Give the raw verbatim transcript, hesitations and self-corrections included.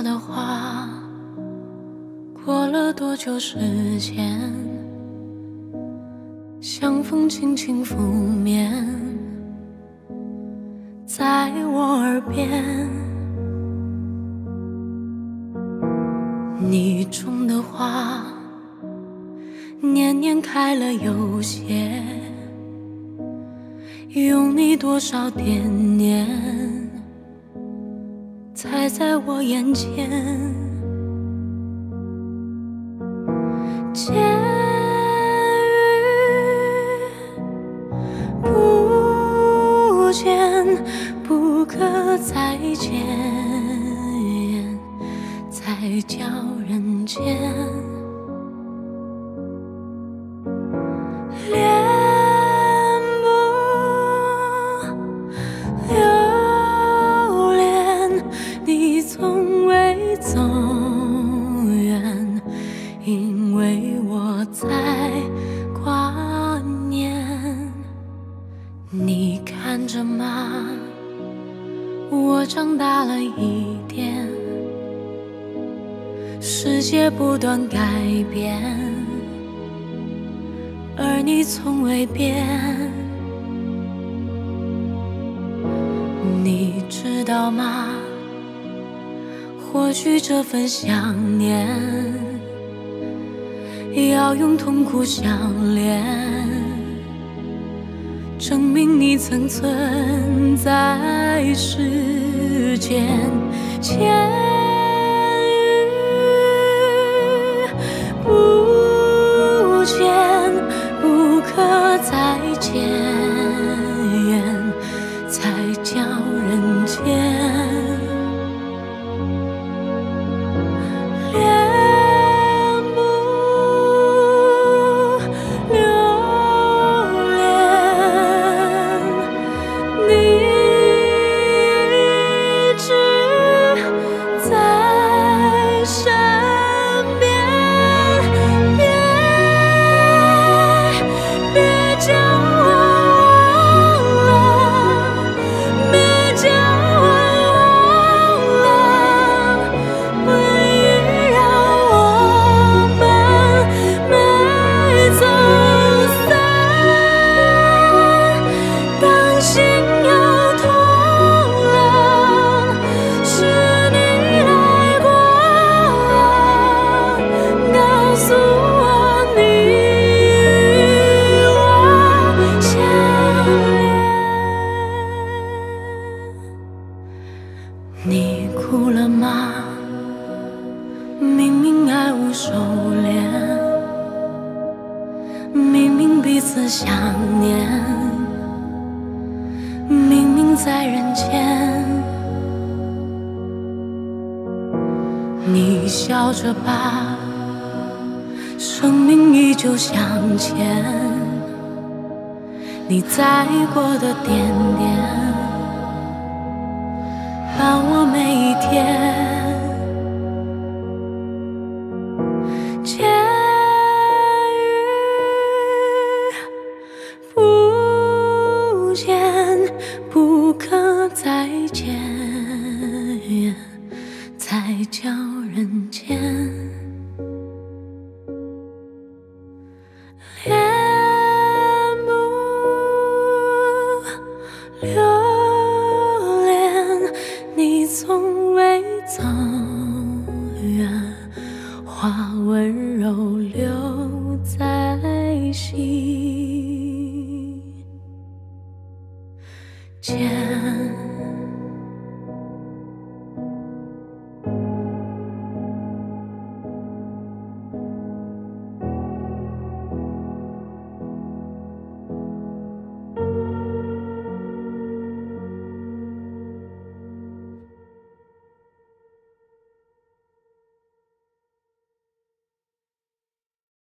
说的话，过了多久时间，像风轻轻拂面，在我耳边。你种的花年年开了有谢，用你多少惦念才在我眼前。见与不见，不可再见，才叫人间。恋不留恋，你从未走远，因为我在挂念。你看着吗？我长大了一点，世界不断改变，而你从未变。你知道吗？或许这份想念要用痛苦相连，证明你曾存在世间。千不见，不可再见，才叫人间。恋不留恋，你一直在身边。你哭了吗？明明爱无收敛，明明彼此想念，明明在人间。你笑着吧，生命依旧向前，你在过的点点伴我每一天。见与不见，不可再见，才叫人间。